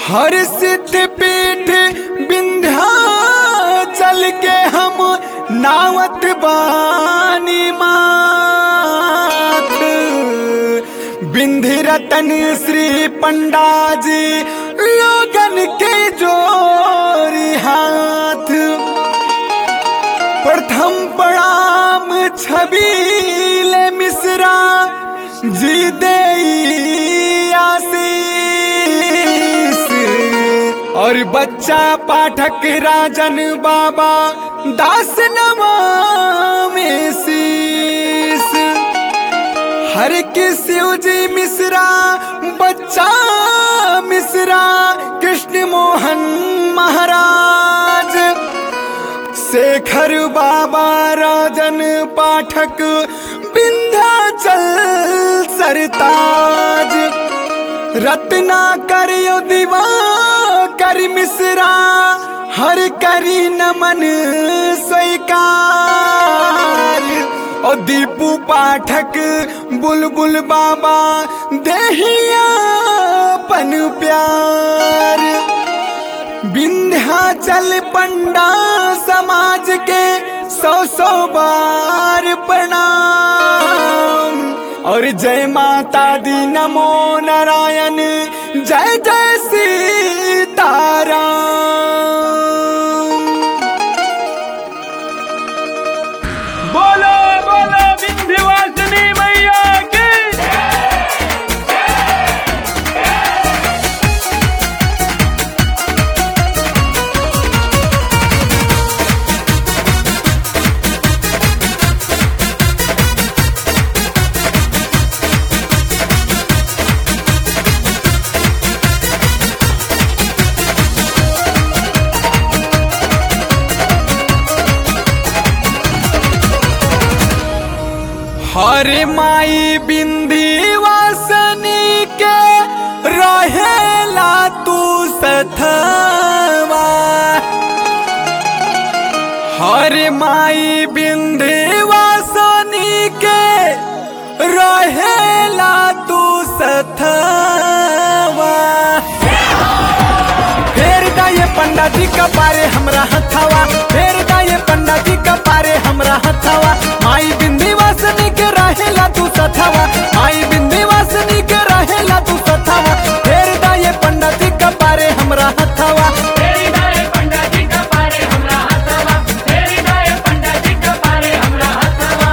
हर सिद्ध पीठ विंध्याचल के हम नावत बानी मात। विंध्य रतन श्री पंडा जी लोगन के जोरी हाथ। प्रथम प्रणाम छबील मिश्रा जी दे आशीष। और बच्चा पाठक राजन बाबा दास नमामि शीस। हर के शिव जी मिश्रा बच्चा मिश्रा कृष्ण मोहन महाराज। शेखर बाबा राजन पाठक विंध्याचल सरताज। रत्नाकर दिवा कर मिश्रा हर करी नमन स्वीकार। और दीपू पाठक बुलबुल बाबा देहिया पन प्यार। विंध्याचल पंडा समाज के 100 बार प्रणाम। और जय माता दी नमो नारायण जय जय सीताराम। बोलो बोलो विंध्यवासिनी मैया की। हरे माई विंध्यवासिनी के रहेला तू सथवा। हरे माई विंध्यवासिनी के रहेला तू सथवा। फेर दाये पंडा जी का पारे हमरा हथवा। फेर दाये पंडा जी का पारे हमरा हथवा। माई विंध्यवासिनी के रहेला तू सथवा। माई विंध्यवासिनी के रहेला तू सथवा। फेर दाये पंडा जी का पारे हमरा हथवा। तेरी दाए पंडा जी का पारे हमरा हथवा। तेरी दाए पंडा जी का पारे हमरा हथवा।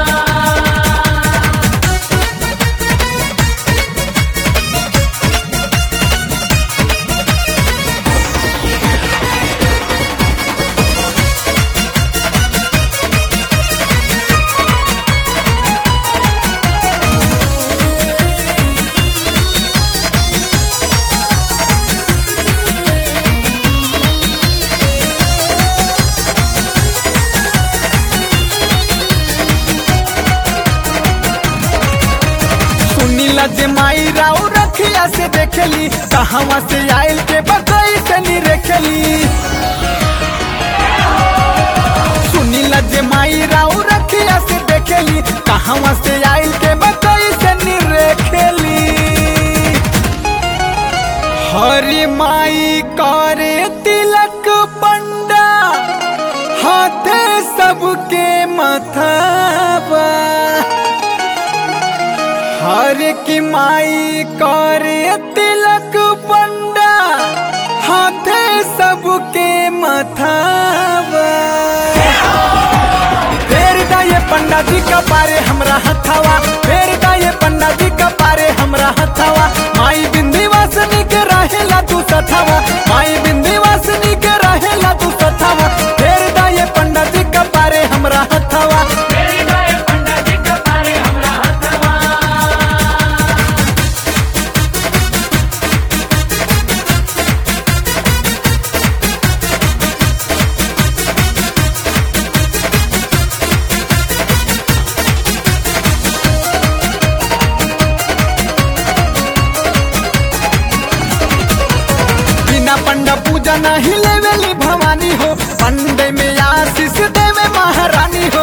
सुनीला जे माई राव रखिया से देखली कहवा से आयल के बकई से नी रेखली। सुनीला जे माई राव रखिया से देखली कहवा से आयल के बकई से नी रेखली। हरि माई करे तिलक पंडा हाथे सबके मथवा। हर की माई करे तिलक पंडा हाथे सबके मथवा। फेर दाये पंडा जी का पारे हमरा हथवा। फेर दाये पंडा जी का पारे हमरा हथवा। माई विंध्यवासिनी के रहेला तू सथवा। माई विंध्यवासिनी के रहेला तू सथवा। फेर दाये पंडा जी का पारे हमरा हथवा। तेरी दाए पंडा जी का पारे हमरा हथवा। बिना पंडा पूजा नहीं लेवेली भवानी हो। पंडे में आशीष देवे महारानी हो।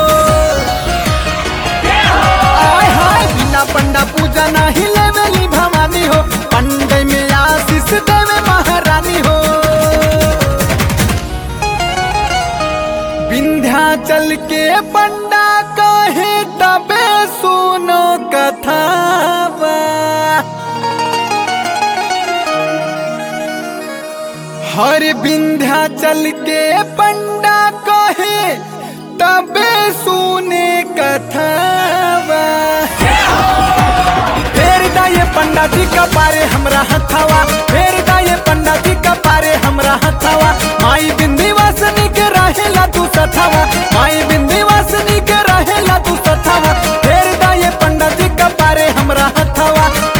आय हाय बिना पंडा पूजा नहीं लेवेली भवानी हो। पंडे में आशीष देवे महारानी हर विंध्याचल के पंडा कहे तबे सुने कथावा। फेर दाए पंडा जी का पारे हमरा हथवा, फेर दाए पंडा जी का पारे हमरा हथवा। माई विंध्यवासिनी के रहेला तू सथवा, माई विंध्यवासिनी के रहेला तू सथवा। फेर दाए पंडा जी का पारे हमरा हथवा।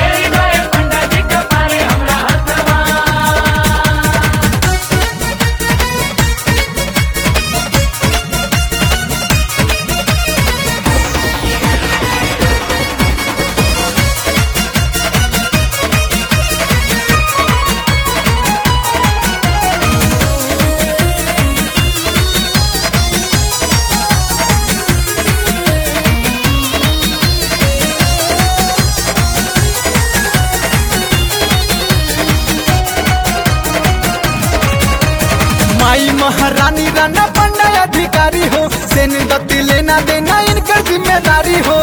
माई महारानी राना पंडा अधिकारी हो, सेन दत्ती लेना देना इनकर जिम्मेदारी हो।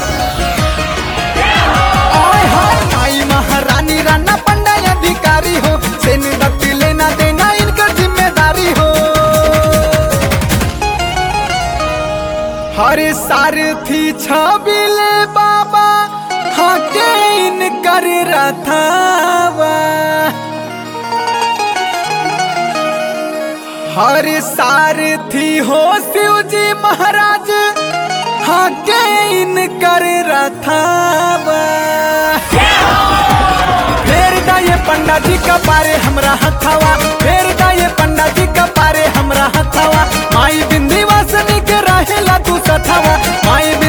ओए होए माई महारानी राना पंडा अधिकारी हो, सेन दत्ती लेना देना इनकर जिम्मेदारी हो। हर सारथी छबिले बाबा हाके इनकर रथावा। हर सारथी हो शिव जी महाराज हाके इनकर रथावा। फेर दाए पंडा जी का पारे हमरा हथवा, फेर दाए पंडा जी का पारे हमरा हथवा। माई विंध्यवासिनी के रहेला तू सथवा, माई